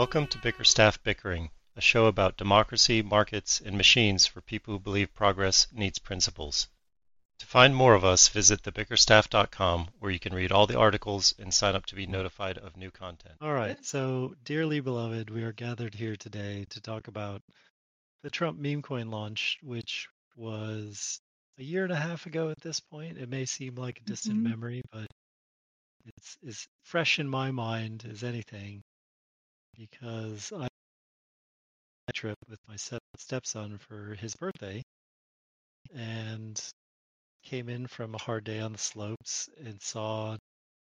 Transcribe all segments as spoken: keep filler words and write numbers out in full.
Welcome to Bickerstaff Bickering, a show about democracy, markets, and machines for people who believe progress needs principles. To find more of us, visit the bickerstaff dot com, where you can read all the articles and sign up to be notified of new content. All right, so dearly beloved, we are gathered here today to talk about the Trump meme coin launch, which was a year and a half ago at this point. It may seem like a distant Mhm. memory, but it's as fresh in my mind as anything because I trip with my step- stepson for his birthday and came in from a hard day on the slopes and saw,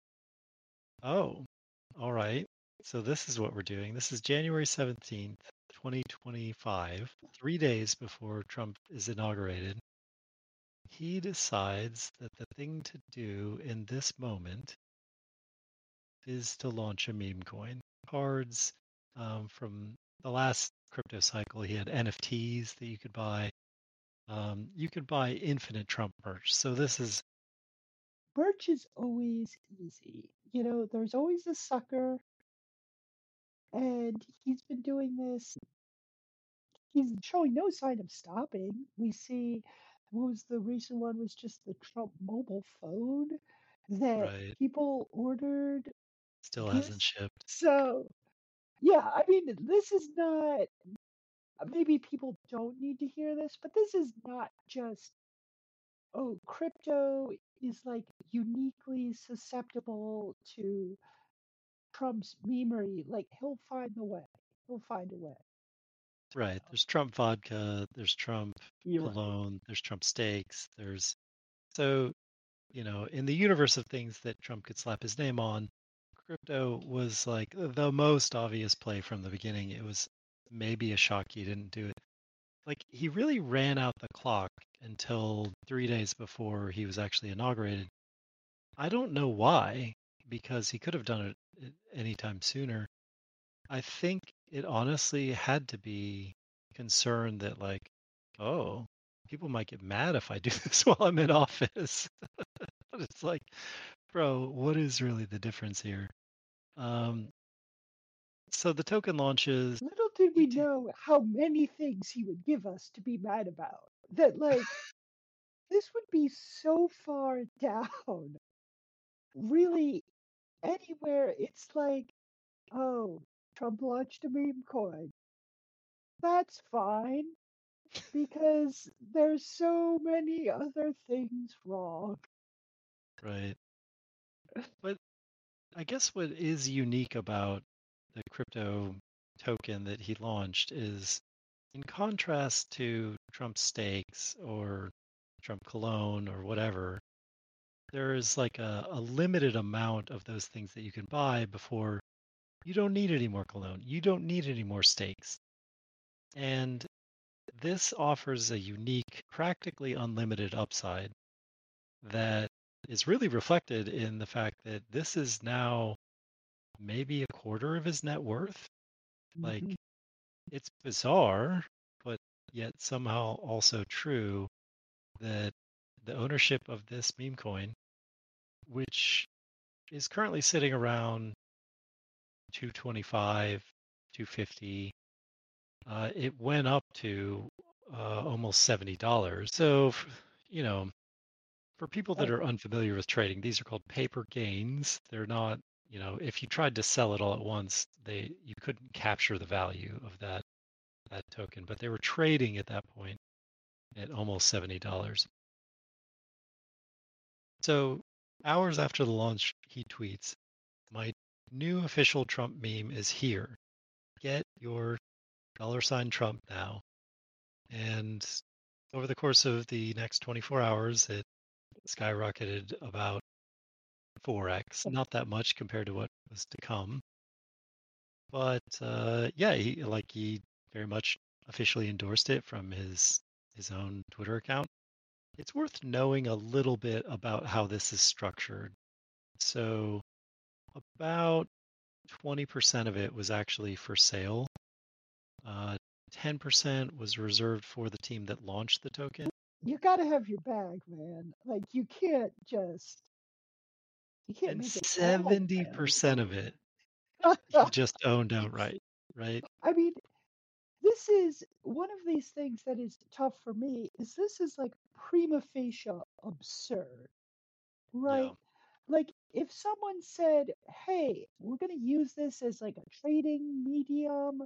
oh, all right. So this is what we're doing. This is January seventeenth, twenty twenty-five, three days before Trump is inaugurated. He decides that the thing to do in this moment is to launch a meme coin. Cards um, from the last crypto cycle, he had N F Ts that you could buy. Um, you could buy infinite Trump merch. So this is Birch is always easy. You know, there's always a sucker, and he's been doing this. He's showing no sign of stopping. We see, what was the recent one? Was just the Trump mobile phone that right. people ordered Still hasn't this. shipped. So, yeah, I mean, this is not, maybe people don't need to hear this, but this is not just, oh, crypto is like uniquely susceptible to Trump's memery. Like he'll find the way. He'll find a way. Right. There's Trump vodka, there's Trump You're right. cologne, there's Trump steaks, there's so, you know, in the universe of things that Trump could slap his name on, crypto was like the most obvious play from the beginning. It was maybe a shock he didn't do it. Like he really ran out the clock until three days before he was actually inaugurated. I don't know why, because he could have done it anytime sooner. I think it honestly had to be concerned that, like, oh, people might get mad if I do this while I'm in office. But it's like, bro, what is really the difference here? Um, so the token launches. Little did He we did, know how many things he would give us to be mad about. That like this would be so far down. Really, anywhere it's like, oh, Trump launched a meme coin. That's fine because there's so many other things wrong. right. But I guess what is unique about the crypto token that he launched is, in contrast to Trump stakes or Trump cologne or whatever, there is like a, a limited amount of those things that you can buy before you don't need any more cologne. You don't need any more stakes. And this offers a unique, practically unlimited upside that is really reflected in the fact that this is now maybe a quarter of his net worth. Like, Mhm. it's bizarre, but yet somehow also true that the ownership of this meme coin, which is currently sitting around two twenty-five, two fifty, uh, it went up to uh, almost seventy dollars. So, you know, for people that Oh, are unfamiliar with trading, these are called paper gains. They're not, you know, if you tried to sell it all at once, they you couldn't capture the value of that that token, but they were trading at that point at almost seventy dollars. So, hours after the launch, he tweets, "My new official Trump meme is here. Get your dollar sign Trump now." And over the course of the next twenty-four hours, it skyrocketed about four x. Not that much compared to what was to come. But uh, yeah, he like he very much officially endorsed it from his his own Twitter account. It's worth knowing a little bit about how this is structured. So about twenty percent of it was actually for sale. Uh, ten percent was reserved for the team that launched the token. you gotta have your bag, man. Like you can't just you can't And make it all seventy bad. percent of it he just owned outright. right? I mean, this is one of these things that is tough for me is this is like prima facie absurd, Yeah. right? Like if someone said, "Hey, we're going to use this as like a trading medium,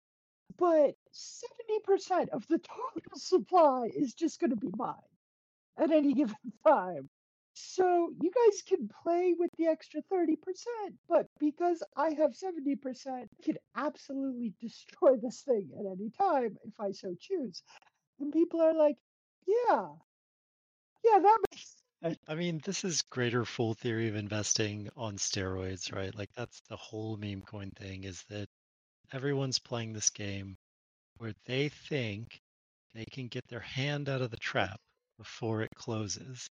but seventy percent of the total supply is just going to be mine at any given time. So you guys can play with the extra thirty percent, but because I have seventy percent, I can absolutely destroy this thing at any time if I so choose." And people are like, yeah, yeah, that makes sense. I mean, this is greater fool theory of investing on steroids, right? Like that's the whole meme coin thing is that everyone's playing this game where they think they can get their hand out of the trap before it closes.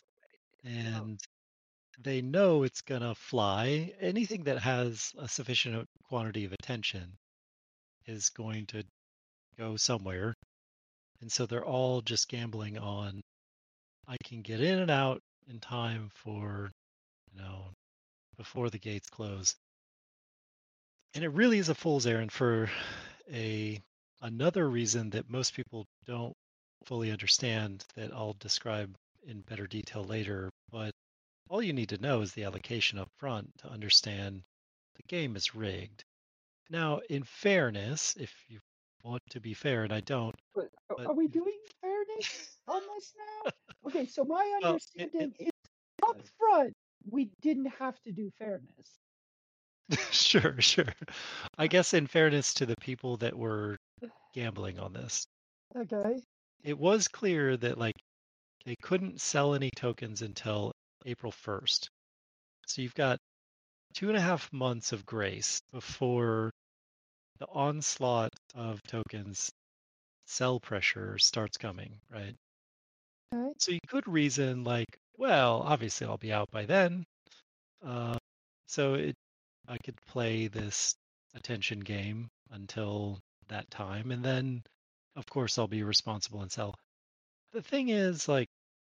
Yeah. And they know it's going to fly. Anything that has a sufficient quantity of attention is going to go somewhere. And so they're all just gambling on I can get in and out in time for, you know, before the gates close. And it really is a fool's errand for a another reason that most people don't fully understand that I'll describe in better detail later. But all you need to know is the allocation up front to understand the game is rigged. Now, in fairness, if you want to be fair, and I don't, But a- but are we doing fairness on this now? Okay, so my well, it, it, understanding is up front, we didn't have to do fairness. sure, sure. I guess in fairness to the people that were gambling on this, Okay. it was clear that like they couldn't sell any tokens until April first. So you've got two and a half months of grace before the onslaught of tokens sell pressure starts coming, right? Okay. So you could reason like, well, obviously I'll be out by then. Uh, so it, I could play this attention game until that time, and then, of course, I'll be responsible and sell. The thing is, like,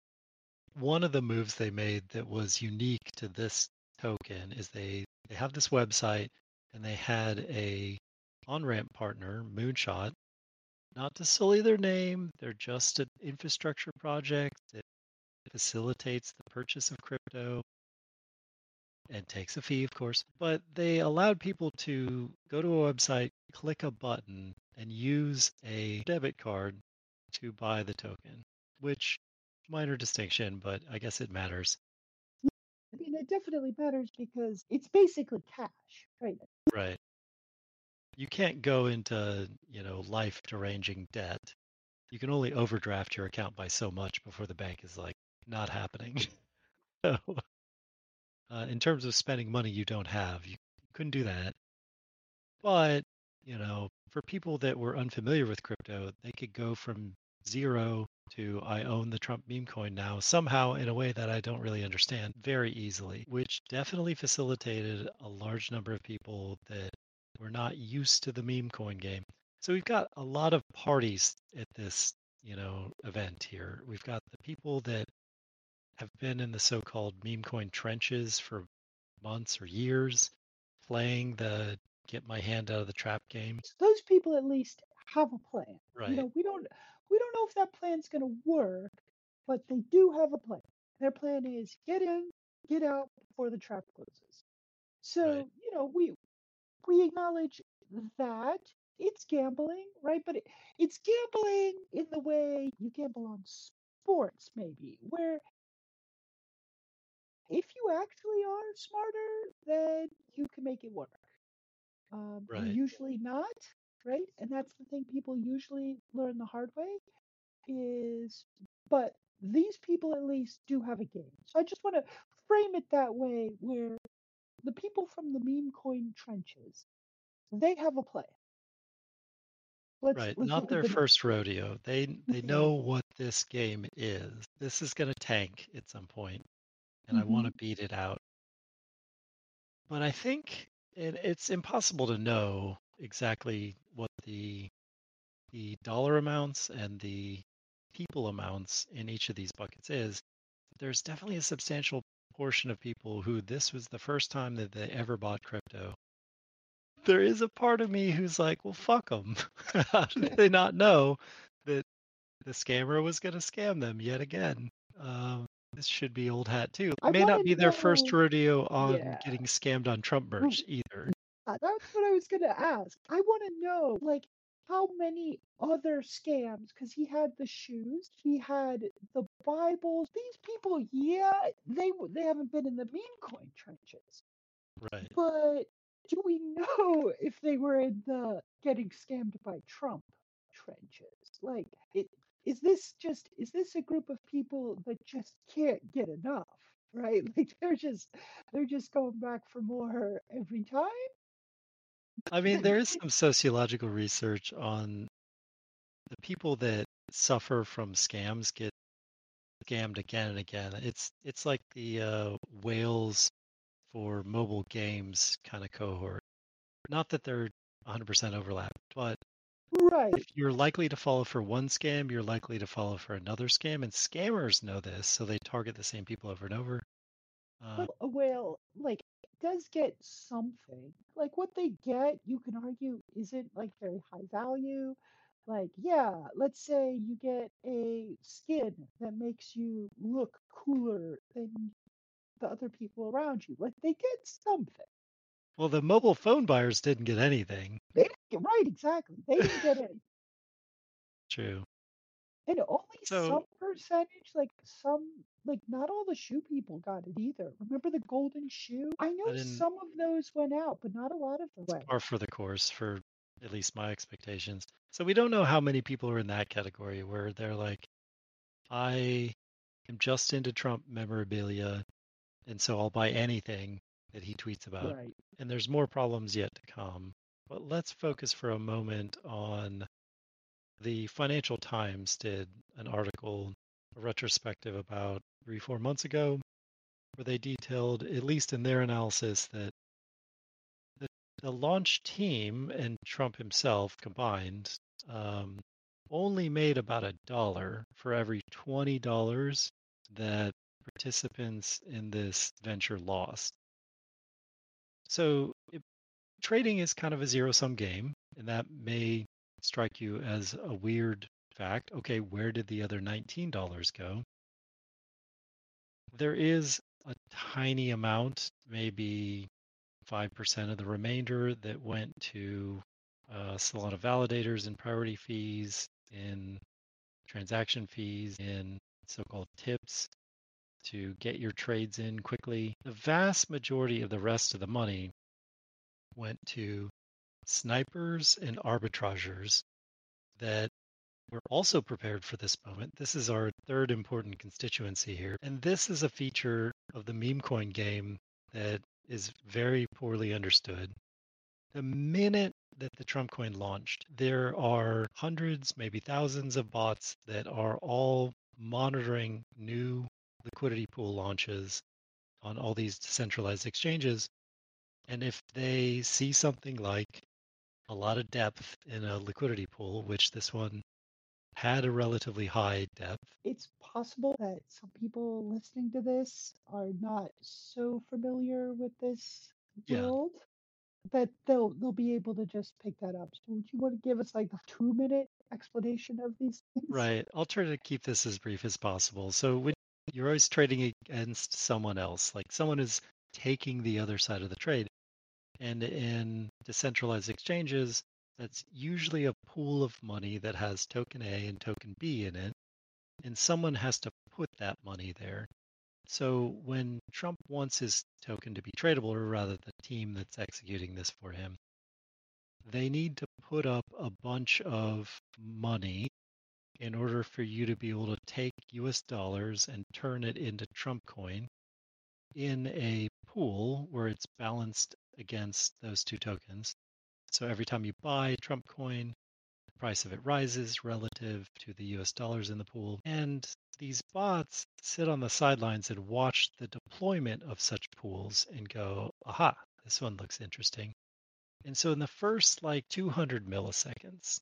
one of the moves they made that was unique to this token is they they have this website and they had a on-ramp partner, Moonshot. Not to sully their name, they're just an infrastructure project that facilitates the purchase of crypto and takes a fee, of course. But they allowed people to go to a website, click a button, and use a debit card to buy the token, which minor distinction, but I guess it matters. I mean, it definitely matters because it's basically cash, right? Right. You can't go into, you know, life deranging debt. You can only overdraft your account by so much before the bank is like, not happening. So, uh, in terms of spending money you don't have, you couldn't do that. But, you know, for people that were unfamiliar with crypto, they could go from zero to I own the Trump meme coin now, somehow in a way that I don't really understand very easily, which definitely facilitated a large number of people that were not used to the meme coin game. So we've got a lot of parties at this, you know, event here. We've got the people that have been in the so-called meme coin trenches for months or years, playing the get my hand out of the trap game. So those people at least have a plan. You Right, know, we don't we don't know if that plan's going to work, but they do have a plan. Their plan is get in, get out before the trap closes. right, So, you know, we we acknowledge that it's gambling, right? But it, it's gambling in the way you gamble on sports, maybe, where if you actually are smarter, then you can make it work. Um, you're right, usually not, right? And that's the thing people usually learn the hard way is, but these people at least do have a game. So I just want to frame it that way where the people from the meme coin trenches, they have a plan. Let's right. let's Not look at their the first rodeo. They they know yeah. what this game is. This is going to tank at some point, and I want Hmm. to beat it out. But I think it, it's impossible to know exactly what the the dollar amounts and the people amounts in each of these buckets is. There's definitely a substantial portion of people who this was the first time that they ever bought crypto. there is a part of me who's like, well, fuck them. How did they not know that the scammer was going to scam them yet again? Um, this should be old hat too. I It may want not to be their first know. rodeo on Yeah. getting scammed on Trump merch either. Uh, That's what I was gonna ask. I want to know, like, how many other scams? Because he had the shoes, he had the Bibles. These people, yeah, they w- they haven't been in the meme coin trenches, Right. but do we know if they were in the getting scammed by Trump trenches? Like, it is this just is this a group of people that just can't get enough? Right? Like they're just they're just going back for more every time. I mean, there is some sociological research on the people that suffer from scams get scammed again and again. It's it's like the uh, whales for mobile games kind of cohort. Not that they're one hundred percent overlap, but if Right. you're likely to follow for one scam, you're likely to follow for another scam, and scammers know this, so they target the same people over and over. Uh, But a whale, like, does get something. Like, what they get, you can argue, isn't like very high value. Like, yeah, let's say you get a skin that makes you look cooler than the other people around you. Like, they get something. well, the mobile phone buyers didn't get anything. They didn't get, right, exactly. They didn't get any. True. And only So some percentage, like some, like not all the shoe people got it either. Remember the golden shoe? I I know didn't. some of those went out, but not a lot of them It's went. par for the course for at least my expectations. So we don't know how many people are in that category where they're like, I am just into Trump memorabilia, and so I'll buy anything that he tweets about. Right. And there's more problems yet to come. But let's focus for a moment on the Financial Times did an article, a retrospective about three, four months ago, where they detailed, at least in their analysis, that the, the launch team and Trump himself combined um, only made about a dollar for every twenty dollars that participants in this venture lost. So it, trading is kind of a zero sum game, and that may strike you as a weird fact. Okay, where did the other nineteen dollars go? There is a tiny amount, maybe five percent of the remainder, that went to uh, Solana validators and priority fees, in transaction fees, in so called tips to get your trades in quickly. The vast majority of the rest of the money went to snipers and arbitrageurs that were also prepared for this moment. This is our third important constituency here. And this is a feature of the meme coin game that is very poorly understood. The minute that the Trump coin launched, there are hundreds, maybe thousands of bots that are all monitoring new liquidity pool launches on all these decentralized exchanges. And if they see something like a lot of depth in a liquidity pool, which this one had a relatively high depth. It's possible that some people listening to this are not so familiar with this Yeah, world that they'll they'll be able to just pick that up. So would you want to give us like a two minute explanation of these things? right. I'll try to keep this as brief as possible. So when you're always trading against someone else, like someone is taking the other side of the trade. And in decentralized exchanges, that's usually a pool of money that has token A and token B in it, and someone has to put that money there. So when Trump wants his token to be tradable, or rather the team that's executing this for him, they need to put up a bunch of money in order for you to be able to take U S dollars and turn it into Trump coin in a pool where it's balanced against those two tokens. So every time you buy Trump coin, the price of it rises relative to the U S dollars in the pool. And these bots sit on the sidelines and watch the deployment of such pools and go, aha, this one looks interesting. And so in the first like two hundred milliseconds,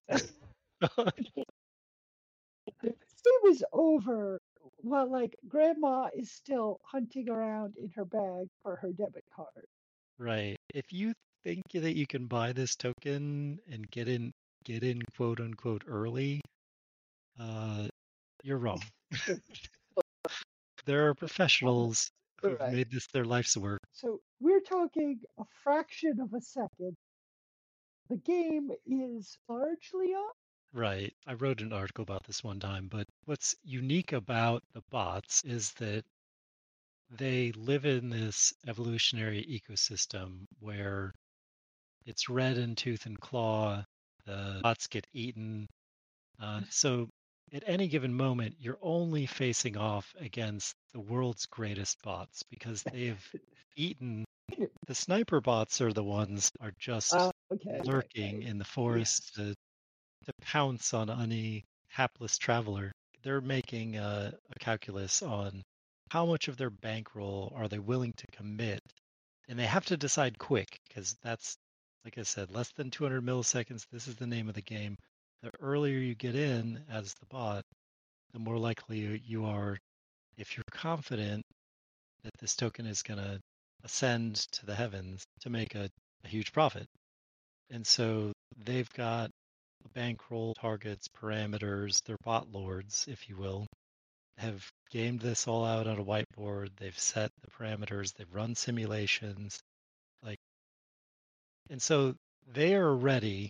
It was over while like grandma is still hunting around in her bag for her debit card. right, if you think that you can buy this token and get in get in quote unquote early, uh, you're wrong. There are Uh, professionals who've right. made this their life's work. So we're talking a fraction of a second. The game is largely up. Right. I wrote an article about this one time, but what's unique about the bots is that they live in this evolutionary ecosystem where it's red in tooth and claw, the bots get eaten. Uh, so at any given moment, you're only facing off against the world's greatest bots because they have eaten. The sniper bots are the ones are just Uh, okay, okay, lurking okay. in the forest Yes. to, to pounce on any hapless traveler. They're making a, a calculus on how much of their bankroll are they willing to commit, and they have to decide quick because that's, like I said, less than two hundred milliseconds. This is the name of the game. The earlier you get in as the bot, the more likely you are, if you're confident that this token is going to ascend to the heavens, to make a, a huge profit. And so they've got bankroll targets, parameters, their bot lords, if you will, have gamed this all out on a whiteboard. They've set the parameters, they've run simulations, like, and so they are ready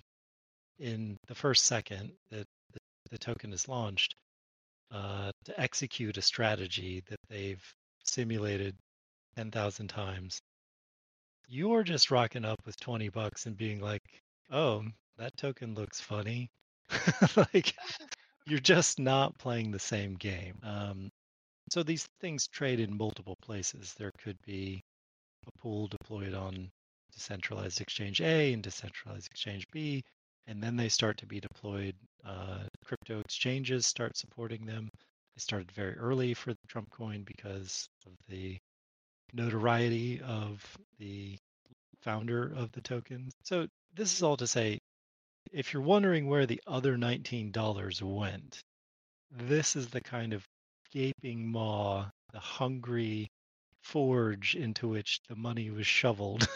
in the first second that the, the token is launched uh, to execute a strategy that they've simulated ten thousand times. You're just rocking up with twenty bucks and being like, oh, that token looks funny. Like, you're just not playing the same game. Um, so these things trade in multiple places. There could be a pool deployed on decentralized exchange A and decentralized exchange B, and then they start to be deployed. Uh, crypto exchanges start supporting them. They started very early for the Trump coin because of the notoriety of the founder of the token. So this is all to say, if you're wondering where the other nineteen dollars went, this is the kind of gaping maw, the hungry forge into which the money was shoveled.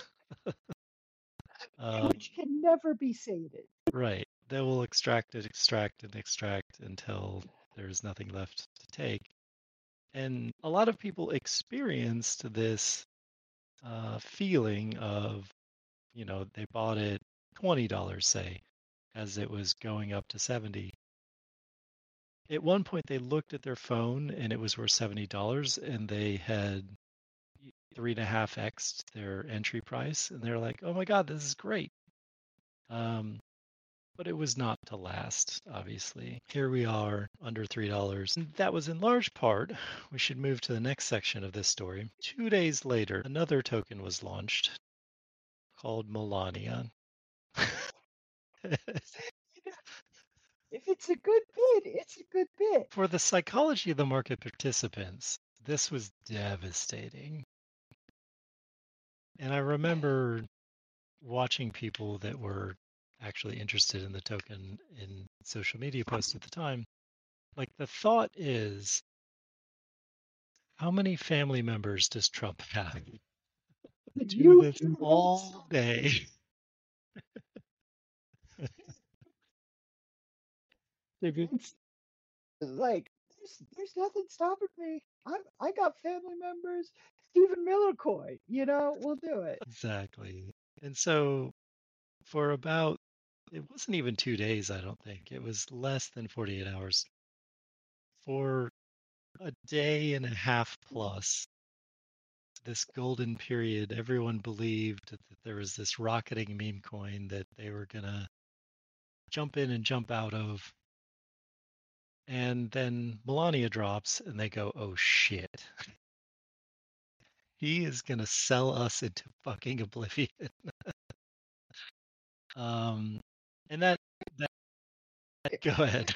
um, Which can never be sated. right. They will extract it, extract and extract until there's nothing left to take. And a lot of people experienced this uh, feeling of, you know, they bought it twenty dollars say, as it was going up to seventy. At one point, they looked at their phone and it was worth seventy dollars and they had three and a half x their entry price. And they're like, oh my God, this is great. Um, but it was not to last, obviously. Here we are, under three dollars. And that was in large part, we should move to the next section of this story. Two days later, another token was launched called Melania. If it's a good bid, it's a good bid. For the psychology of the market participants, this was devastating. And I remember watching people that were actually interested in the token in social media posts at the time. Like, the thought is, how many family members does Trump have? Do You this do not all stop day. me. It's like there's there's nothing stopping me. I I got family members. Stephen Miller coin, you know, we'll do it. Exactly. And so for about, it wasn't even two days, I don't think. It was less than forty-eight hours. For a day and a half plus, this golden period, everyone believed that there was this rocketing meme coin that they were going to jump in and jump out of. And then Melania drops and they go, oh shit. He is going to sell us into fucking oblivion. Um, and that, that, go ahead,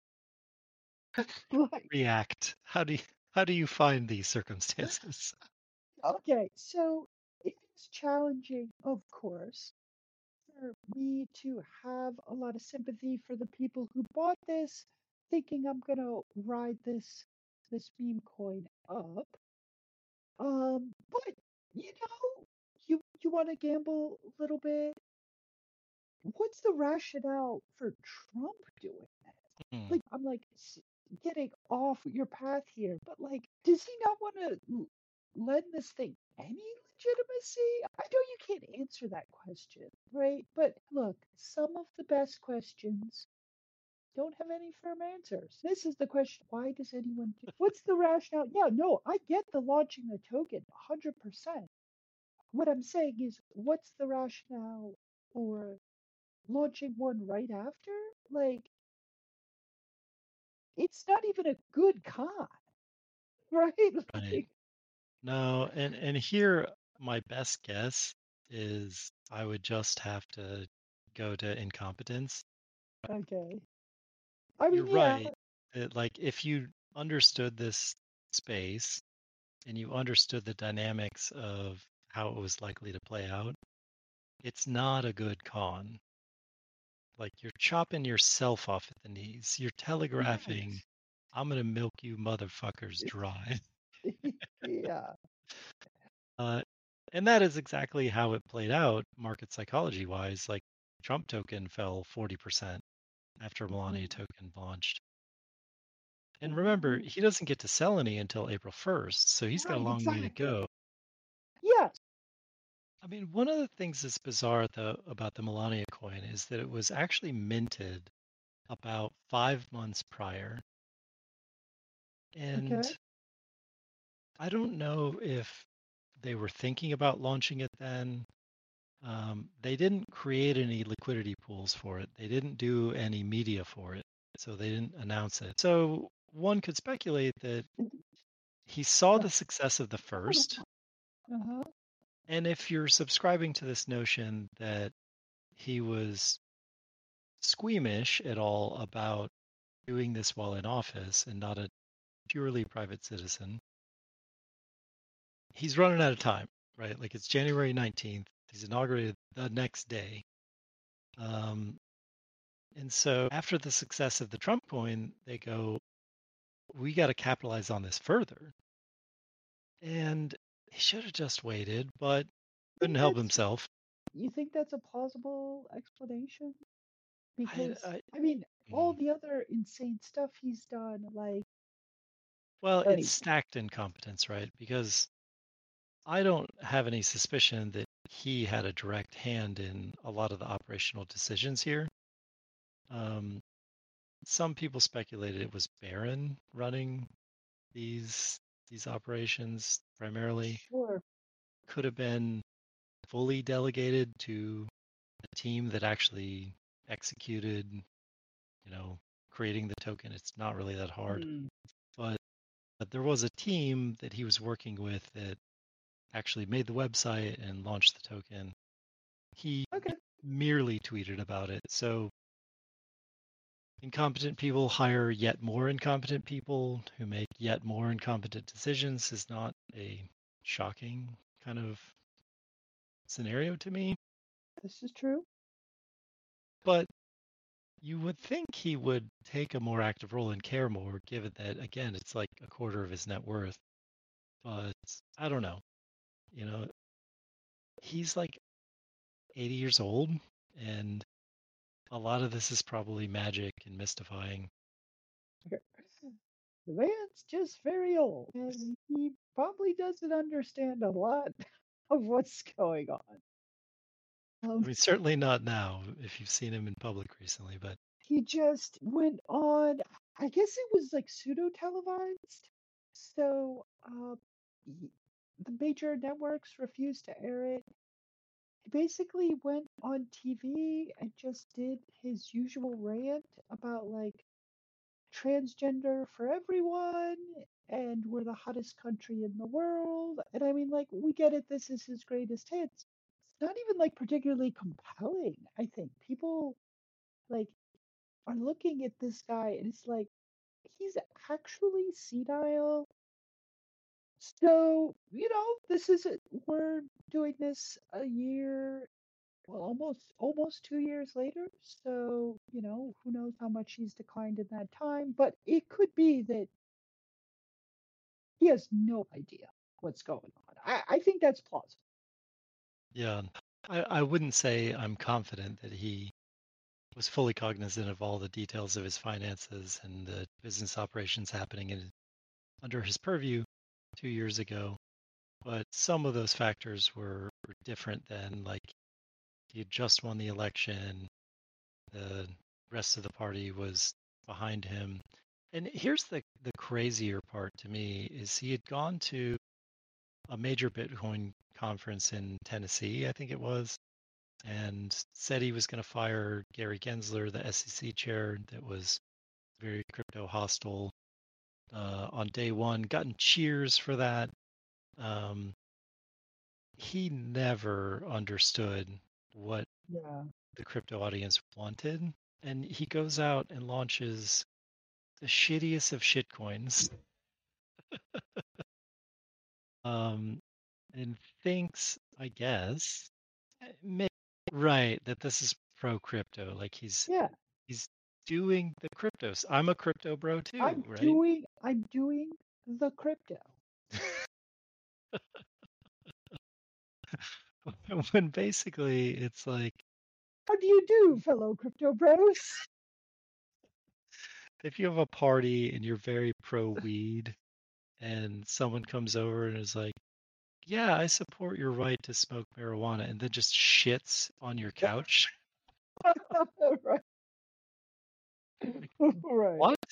Like, react. How do you, how do you find these circumstances? okay, so it's challenging, of course, for me to have a lot of sympathy for the people who bought this, thinking I'm gonna ride this this meme coin up. Um, but you know, you you want to gamble a little bit? What's the rationale for Trump doing that? Hmm. Like, I'm like s- getting off your path here, but like, does he not want to lend this thing any legitimacy? I know you can't answer that question, right? But look, some of the best questions don't have any firm answers. This is the question. Why does anyone do what's the rationale? Yeah, no, I get the launching a token one hundred percent. What I'm saying is, what's the rationale for launching one right after? Like, it's not even a good con, right? Right. Like, No, and and here my best guess is I would just have to go to incompetence. okay. I You're mean, yeah, right. That like if you understood this space and you understood the dynamics of how it was likely to play out, it's not a good con. Like you're chopping yourself off at the knees. You're telegraphing, yes. I'm gonna milk you motherfuckers dry. Yeah. Uh, and that is exactly how it played out, market psychology wise. Like Trump token fell forty percent after Melania Mhm. token launched. And remember, Right. he doesn't get to sell any until April first, so he's got a Right, long way to exactly. go. Yes. I mean, one of the things that's bizarre though about the Melania coin is that it was actually minted about five months prior. And Okay. I don't know if they were thinking about launching it then. Um, they didn't create any liquidity pools for it. They didn't do any media for it, so they didn't announce it. So one could speculate that he saw Uh, the success of the first, uh-huh. and if you're subscribing to this notion that he was squeamish at all about doing this while in office and not a purely private citizen, he's running out of time, right? Like it's January nineteenth. He's inaugurated the next day. Um, and so after the success of the Trump coin, they go, we got to capitalize on this further. And he should have just waited, but couldn't Think help that's himself. you think that's a plausible explanation? I, Because I I mean, all mm. the other insane stuff he's done, like Well, it's anyway, stacked incompetence, right? Because I don't have any suspicion that he had a direct hand in a lot of the operational decisions here. Um, some people speculated it was Barron running these these operations primarily. sure. Could have been fully delegated to a team that actually executed, you know, creating the token. It's not really that hard, Hmm. but, but there was a team that he was working with that actually made the website and launched the token. He Okay. merely tweeted about it. So incompetent people hire yet more incompetent people who make yet more incompetent decisions is not a shocking kind of scenario to me. This is true. But you would think he would take a more active role and care more, given that, again, it's like a quarter of his net worth. But I don't know. You know, he's like eighty years old, and a lot of this is probably magic and mystifying. Okay. The man's just very old, and he probably doesn't understand a lot of what's going on. I Um, mean, certainly not now if you've seen him in public recently, but he just went on, I guess it was like pseudo televised. So uh, y- the major networks refused to air it. He basically went on T V and just did his usual rant about like transgender for everyone and we're the hottest country in the world. And I mean, like, we get it, this is his greatest hits. It's not even like particularly compelling, I think. People like are looking at this guy and it's like he's actually senile. So, you know, this is it. We're doing this a year, well, almost almost two years later. So, you know, who knows how much he's declined in that time. But it could be that he has no idea what's going on. I, I think that's plausible. Yeah. I, I wouldn't say I'm confident that he was fully cognizant of all the details of his finances and the business operations happening in, under his purview two years ago. But some of those factors were, were different than like he had just won the election, the rest of the party was behind him. And here's the, the crazier part to me is he had gone to a major Bitcoin conference in Tennessee, I think it was, and said he was going to fire Gary Gensler, the S E C chair, that was very crypto hostile uh, on day one. Gotten cheers for that. Um, he never understood what Yeah. the crypto audience wanted, and he goes out and launches the shittiest of shitcoins, um, and thinks, I guess, eh, may- right, that this is pro crypto. Like he's Yeah. he's doing the cryptos. I'm a crypto bro too, I'm right? doing I'm doing the crypto. When basically it's like How do you do, fellow crypto bros? if you have a party and you're very pro weed and someone comes over and is like, "Yeah, I support your right to smoke marijuana," and then just shits on your couch. Right. Like, Right. what?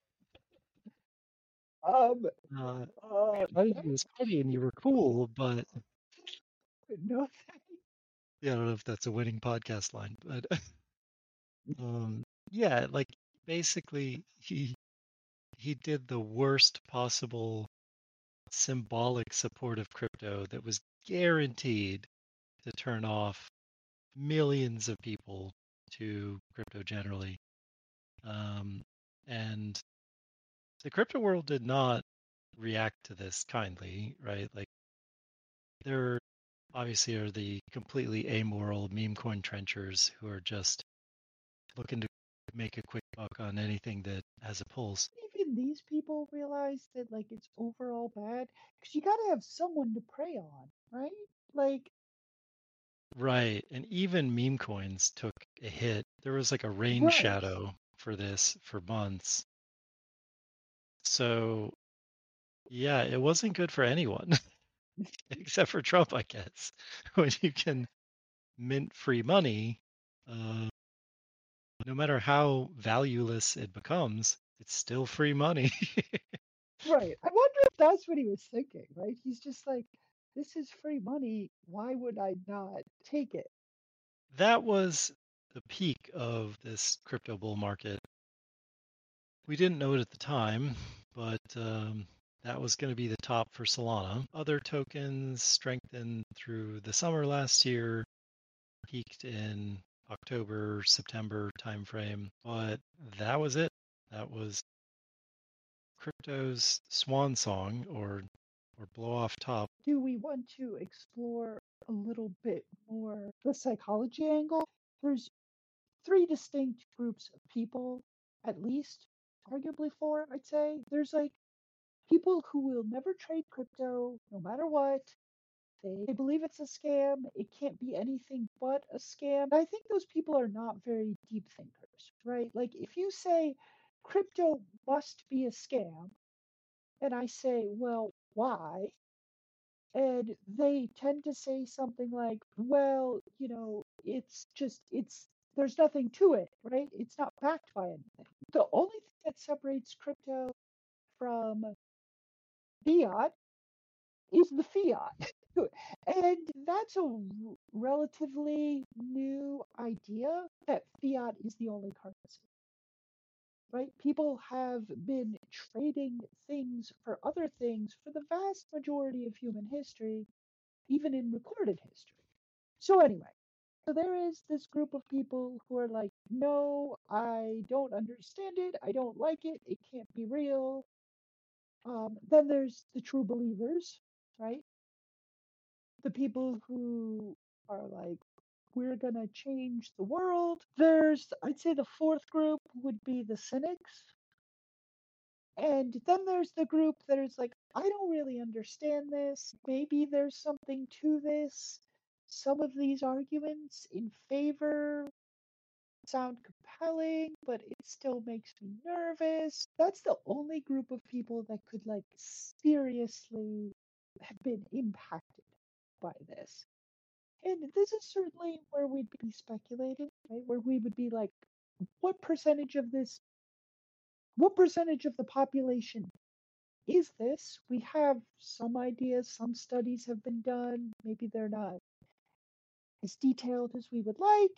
Um Uh, I uh invited you to this party and you were cool, but no yeah, I don't know if that's a winning podcast line, but um, yeah, like basically he he did the worst possible symbolic support of crypto that was guaranteed to turn off millions of people to crypto generally. Um, and the crypto world did not react to this kindly, right? Like there obviously are the completely amoral meme coin trenchers who are just looking to make a quick buck on anything that has a pulse. even these people realize that like it's overall bad because you got to have someone to prey on, right? Like, Right. And even meme coins took a hit. There was like a rain right, shadow for this for months. So, yeah, it wasn't good for anyone except for Trump, I guess. When you can mint free money, uh, no matter how valueless it becomes, it's still free money. right. I wonder if that's what he was thinking, right? He's just like, this is free money. Why would I not take it? That was the peak of this crypto bull market. We didn't know it at the time, but um, that was going to be the top for Solana. Other tokens strengthened through the summer last year, peaked in October, September timeframe, but that was it. That was crypto's swan song or or blow off top. Do we want to explore a little bit more the psychology angle? There's three distinct groups of people, at least, arguably four, I'd say. There's like people who will never trade crypto no matter what. They, they believe it's a scam. It can't be anything but a scam. I think those people are not very deep thinkers, right? Like if you say crypto must be a scam, and I say, well, why? And they tend to say something like, well, you know, it's just, it's, there's nothing to it, right? It's not backed by anything. The only thing that separates crypto from fiat is the fiat. And that's a r- relatively new idea that fiat is the only currency, right? People have been trading things for other things for the vast majority of human history, even in recorded history. So, anyway, so there is this group of people who are like, no, I don't understand it. I don't like it. It can't be real. Um, then there's the true believers, right? The people who are like, we're going to change the world. There's, I'd say the fourth group would be the cynics. And then there's the group that is like, I don't really understand this. Maybe there's something to this. some of these arguments in favor sound compelling, but it still makes me nervous. That's the only group of people that could like seriously have been impacted by this. And this is certainly where we'd be speculating, right? Where we would be like, what percentage of this, what percentage of the population is this? We have some ideas, some studies have been done. Maybe they're not as detailed as we would like.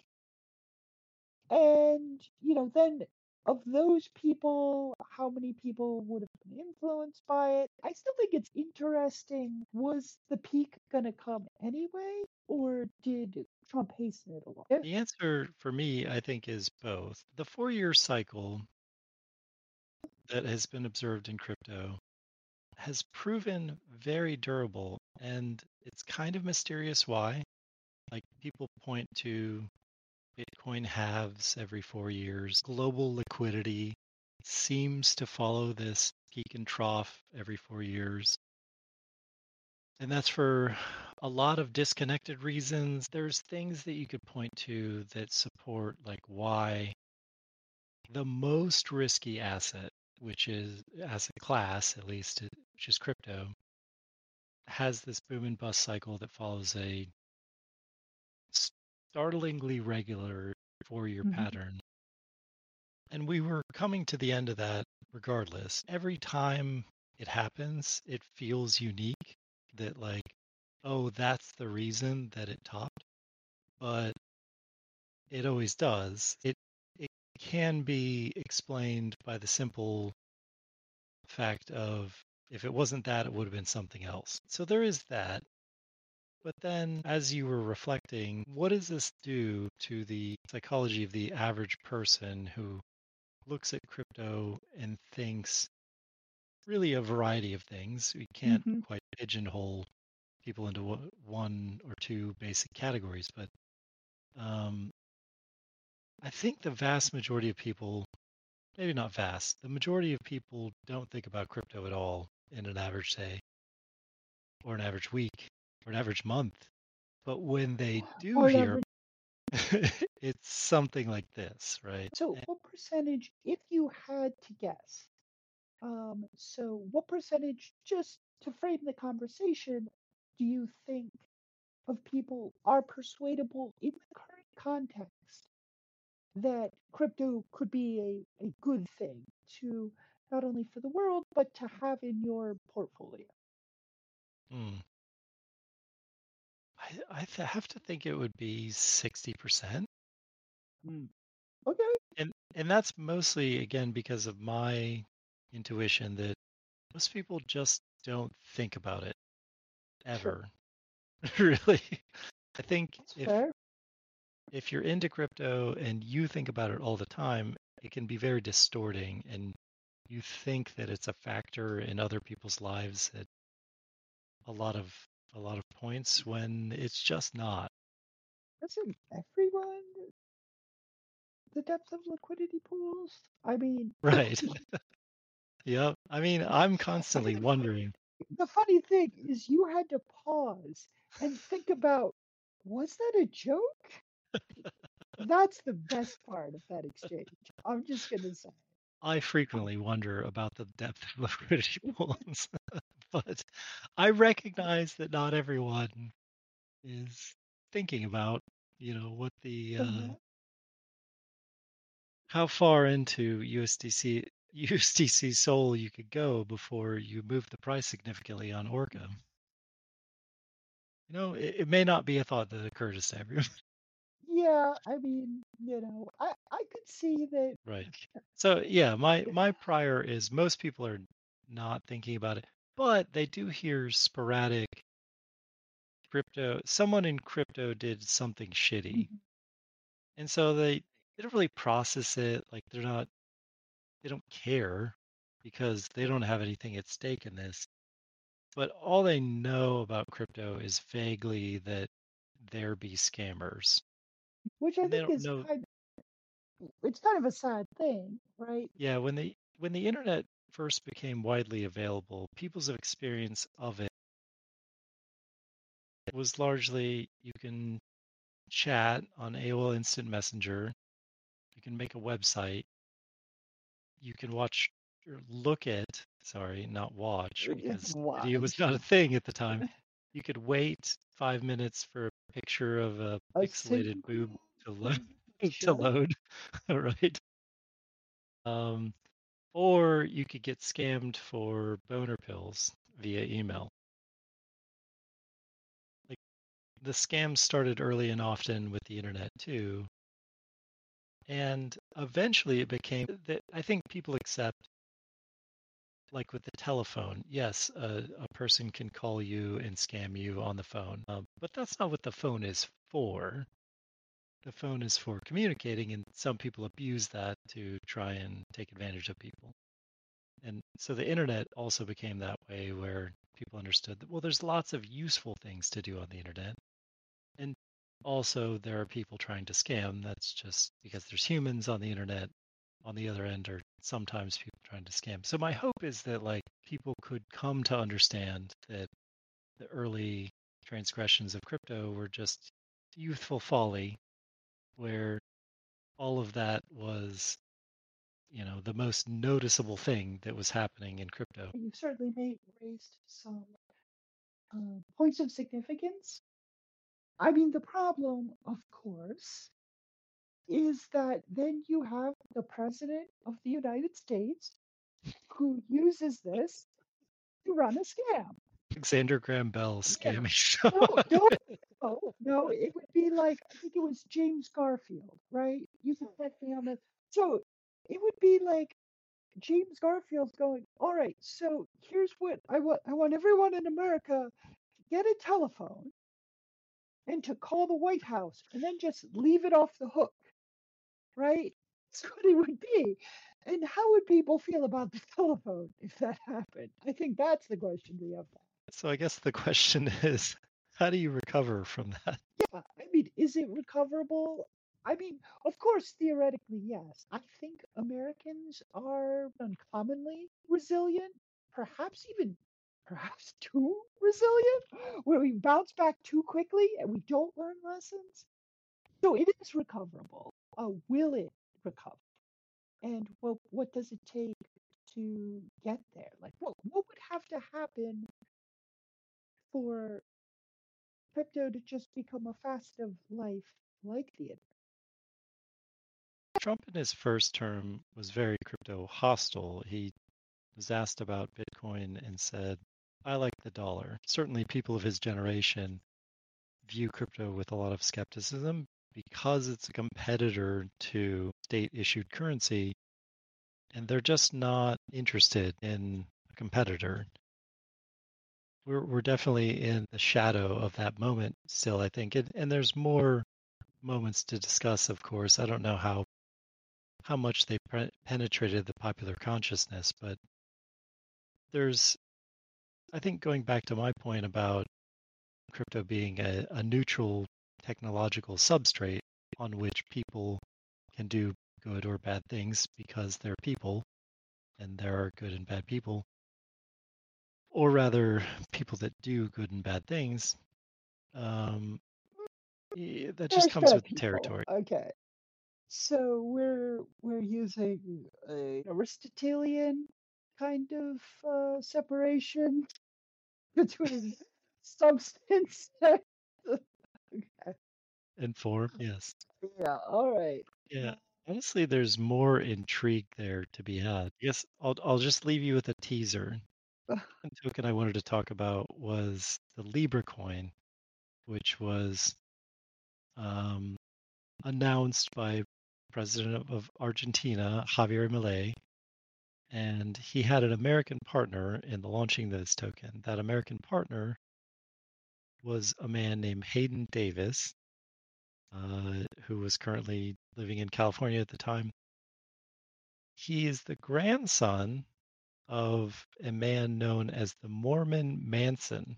And, you know, then of those people, how many people would have been influenced by it? I still think it's interesting. Was the peak going to come anyway, or did Trump hasten it along? If, The answer for me, I think, is both. The four year cycle that has been observed in crypto has proven very durable, and it's kind of mysterious why. Like people point to Bitcoin halves every four years. Global liquidity seems to follow this peak and trough every four years. And that's for a lot of disconnected reasons. There's things that you could point to that support like why the most risky asset, which is asset class, at least, uh, which is crypto, has this boom and bust cycle that follows a startlingly regular four year Mhm. pattern. And we were coming to the end of that regardless. Every time it happens, it feels unique that, like, oh, that's the reason that it topped. But it always does. It, it can be explained by the simple fact of if it wasn't that, it would have been something else. So there is that. But then, as you were reflecting, what does this do to the psychology of the average person who looks at crypto and thinks really a variety of things? We can't Mhm. quite pigeonhole people into one or two basic categories, but um, I think the vast majority of people, maybe not vast, the majority of people don't think about crypto at all in an average day or an average week or an average month. But when they do Or hear, never. it's something like this, right? So, And, what percentage, if you had to guess, um, so what percentage, just to frame the conversation, do you think of people are persuadable in the current context that crypto could be a, a good thing to not only for the world, but to have in your portfolio? hmm, I, I th- have to think it would be sixty percent. Mm. Okay, And and that's mostly again because of my intuition that most people just don't think about it sure. ever. Really. I think That's if fair. if you're into crypto and you think about it all the time, it can be very distorting and you think that it's a factor in other people's lives at a lot of a lot of points when it's just not. Isn't everyone the depth of liquidity pools? I mean, Right. Yep. I mean, I'm constantly wondering. the funny thing is you had to pause and think about, was that a joke? That's the best part of that exchange. I'm just gonna say. I frequently wonder about the depth of liquidity pools, but I recognize that not everyone is thinking about, you know, what the uh, Uh-huh. how far into U S D C U S D C Sol you could go before you move the price significantly on Orca. You know, it, it may not be a thought that occurs to everyone. Yeah, I mean, you know, I I could see that. Right. So yeah, my my prior is most people are not thinking about it, but they do hear sporadic crypto. Someone in crypto did something shitty, Mhm. and so they they don't really process it. Like they're not they don't care because they don't have anything at stake in this. But all they know about crypto is vaguely that there be scammers, Which I and they think don't is know. kind it's kind of a sad thing, right? Yeah, when the when the internet first became widely available, people's experience of it was largely you can chat on A O L Instant Messenger, you can make a website, you can watch or look at, sorry, not watch, It's because video was watch. not a thing at the time. You could wait five minutes for a picture of a A pixelated boob single to load. to picture. load, right? Um, or you could get scammed for boner pills via email. Like the scams started early and often with the internet too, and eventually it became that I think people accept, like with the telephone, yes, a, a person can call you and scam you on the phone, um, but that's not what the phone is for. The phone is for communicating, and some people abuse that to try and take advantage of people. And so the internet also became that way where people understood that, well, there's lots of useful things to do on the internet. And also there are people trying to scam. That's just because there's humans on the internet on the other end, or sometimes people trying to scam. So my hope is that like people could come to understand that the early transgressions of crypto were just youthful folly, where all of that was, you know, the most noticeable thing that was happening in crypto. You've certainly made raised some uh, points of significance. I mean, the problem, of course, is that then you have the President of the United States who uses this to run a scam. Alexander Graham Bell Yeah. scamming show. No, no, no, no. It would be like, I think it was James Garfield, right? You can check me on that. So it would be like James Garfield's going, all right, so here's what I want. I want everyone in America to get a telephone and to call the White House and then just leave it off the hook, right? That's what it would be. And how would people feel about the telephone if that happened? I think that's the question we have to ask. So I guess the question is, how do you recover from that? Yeah, I mean, is it recoverable? I mean, of course, theoretically, yes. I think Americans are uncommonly resilient, perhaps even perhaps too resilient, where we bounce back too quickly and we don't learn lessons. So it is recoverable. Uh, will it recover? And what what does it take to get there? Like, what what would have to happen for crypto to just become a fast of life like the internet? Trump in his first term was very crypto hostile. He was asked about Bitcoin and said, I like the dollar. Certainly, people of his generation view crypto with a lot of skepticism because it's a competitor to state issued currency, and they're just not interested in a competitor. We're, we're definitely in the shadow of that moment still, I think. And, and there's more moments to discuss, of course. I don't know how how much they pre- penetrated the popular consciousness, but there's, I think, going back to my point about crypto being a, a neutral technological substrate on which people can do good or bad things because they're people and there are good and bad people, or rather, people that do good and bad things. Um, yeah, that just There's comes bad with the people. territory. Okay. So we're we're using a Aristotelian kind of uh, separation between substance and okay. And form, yes. Yeah, all right. Yeah. Honestly, there's more intrigue there to be had. I guess I'll I'll just leave you with a teaser. The token I wanted to talk about was the Libra coin, which was um, announced by President of, of Argentina, Javier Milei, and he had an American partner in the launching of this token. That American partner was a man named Hayden Davis, uh, who was currently living in California at the time. He is the grandson of a man known as the Mormon Manson,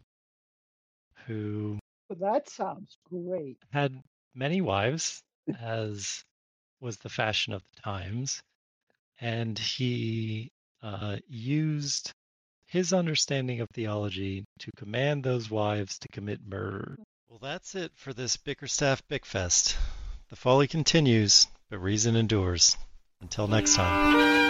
who Well, that sounds great. had many wives, as was the fashion of the times, and he uh, used his understanding of theology to command those wives to commit murder. Well, that's it for this Bickerstaff Bickfest. The folly continues, but reason endures. Until next time.